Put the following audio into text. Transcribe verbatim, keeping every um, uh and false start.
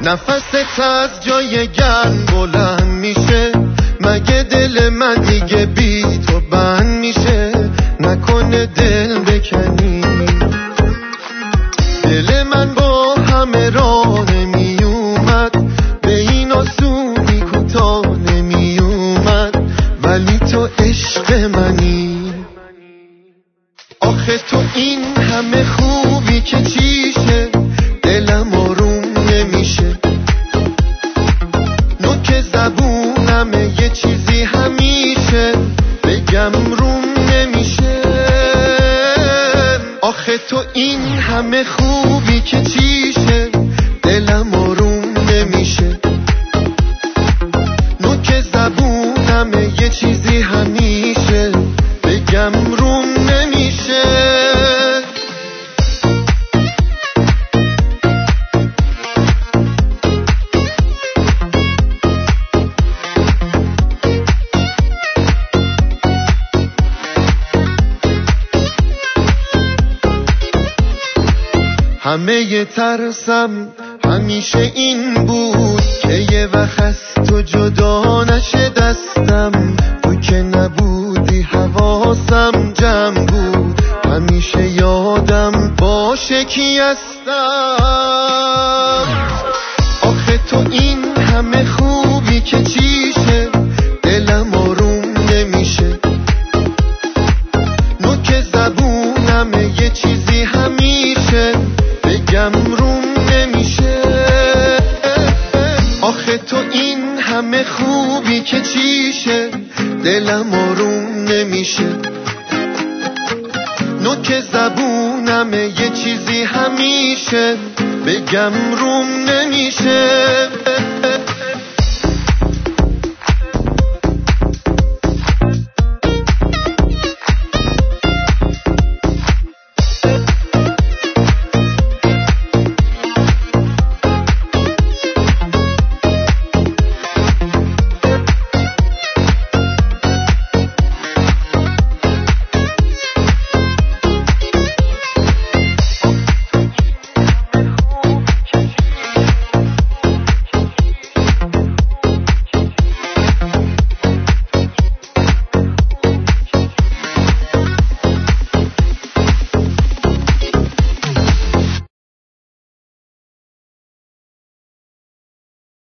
نفست از جای گرم بلند میشه، مگه دل من دیگه بی تو بند میشه؟ نکنه دل بکنی، دل من با همه راه نمی اومد، به این آسونی کوتاه نمی اومد، ولی تو عشق منی. آخه تو این همه خوبی که چیشه، دلم آروم نمیشه، نوک زبونمه یه چیزی همیشه بگم روم نمیشه. آخه تو این همه خوبی که چیشه، دلم آروم نمیشه، نوک زبونمه یه چیزی همیشه بگم روم نمیشه. همه ی ترسم همیشه این بود که یه وقت از تو جدا نشه دستم، تو که نبودی حواسم جمع بود، همیشه یادم باشه کی هستم. آخه تو این همه خوبی که چیشه، دلم آروم نمیشه، نوک زبونمه یه چیزی همیشه بگم روم نمیشه. آخه تو این همه خوبی که چیشه، دلم آروم نمیشه، نوک زبونمه یه چیزی همیشه بگم روم نمیشه.